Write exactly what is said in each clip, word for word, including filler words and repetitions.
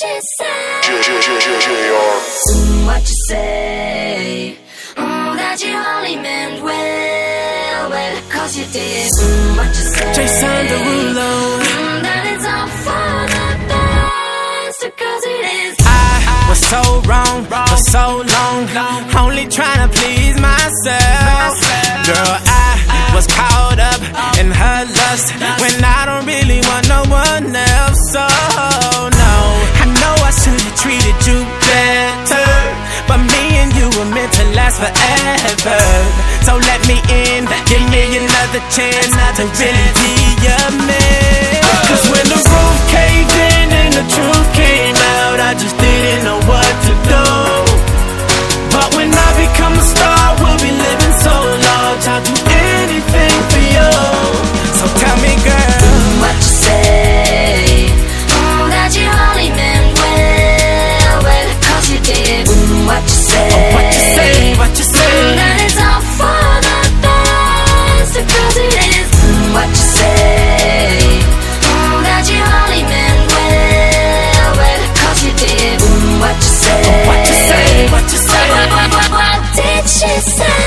she say? Mm, what you say? Mm, that you only meant well, well, cause you did. Mm, what you say? Jason Derulo. Mm, that it's all for the best, because it is. I was so wrong for so long, only trying to please myself. Girl, I was caught up in her lust when I don't really want no one else. So no, I know I should have treated you better, but me and you were meant to last forever. So let me in, give me another chance to really be your man. Cause when the roof caved in and the truth came out, I just didn't know what to do. But when I become a star, we'll be living so large, I'll do anything for you. So tell me, girl, what you say? Mm, that you only meant well, well, cause you did. Mm, what you say? Oh, what you say, what you say? Mm, that it's all for the best, because it is. Mm, what you say? Mm, that you only meant well, well, cause you did. Mm, what you say? Oh, what you say, what you say? What, what, what, what did she say?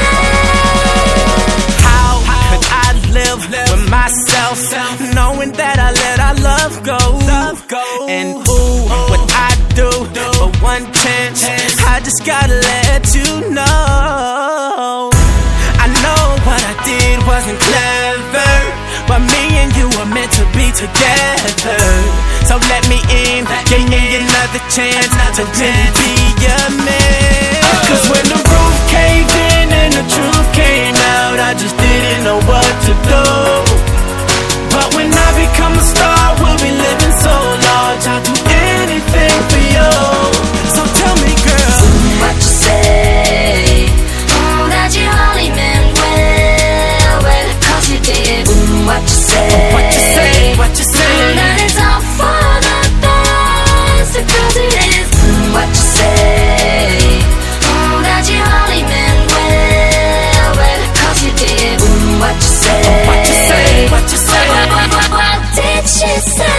How could I live with myself, knowing that I let our love go? And ooh, what I do for one chance, I just gotta let you know. I know what I did wasn't clever, but me and you were meant to be together. So let me in, give me another chance to really be your man. Cause when the roof caved in and the truth came out, I just didn't know what to do. But when I become a star, we'll be living so large, I'll do anything for you. So tell me, girl, what you say? Mm, that you only meant well, well, cause you did. Mm, what you say? what you say, what you say? Mm, that it's all for the best, because it is. Mm, what you say? Mm, that you only meant well, well, cause you did. Mm, what you say? What you say, what you say? What, what, what, what did she say?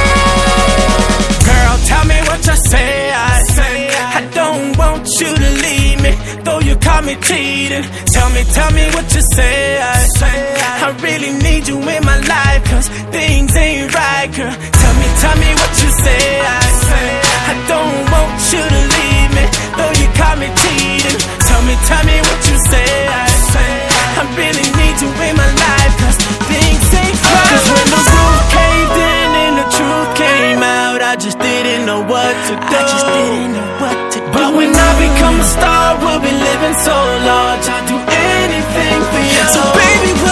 Girl, tell me what you say. I say I don't want you to leave me, though you caught me cheating. Tell me, tell me what you say. I say I really need you in my life, cause things ain't right, girl. Tell me, tell me what you say. I say I don't want you to leave me, though you caught me cheating. Tell me, tell me what you say. I say I really need you in my life, cause things ain't right. Cause when the roof caved in and the truth came out, I just didn't know what to do. I just didn't know what to do. But when I become a star, we'll be living so large, I'll do anything for you. So baby,